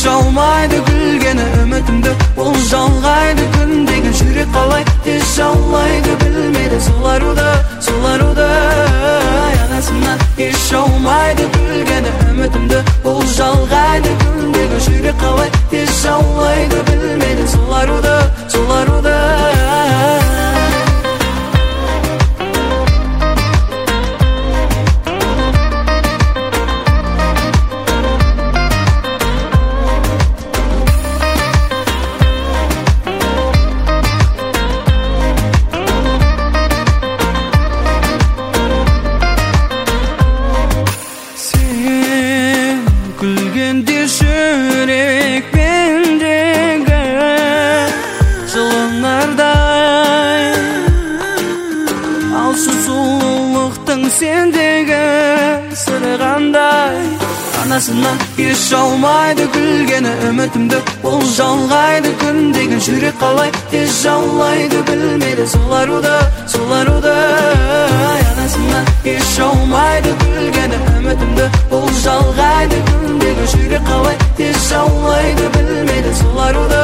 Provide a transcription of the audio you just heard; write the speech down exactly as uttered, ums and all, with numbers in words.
yaşamaydı gülgeni ümitimdi Ol жалғайды күн деген жүрек қалай тез жауlaydı білмейді Соларуды, соларуды Анасынан yaşamaydı gülgeni ümitimdi Ol жалғайды күн деген жүрек қалай тез жауlaydı білмейді Соларуды, соларуды Sendегі сырғандай Анасынан yaşamaydı gülgені ümitimді Ол жалғайды күн деген жүрек қалай тез жауlaydı білмейді Соларуды, соларуды Анасынан yaşamaydı gülgені ümitimді Ол жалғайды күн деген жүрек қалай тез жауlayды білмейді Соларуды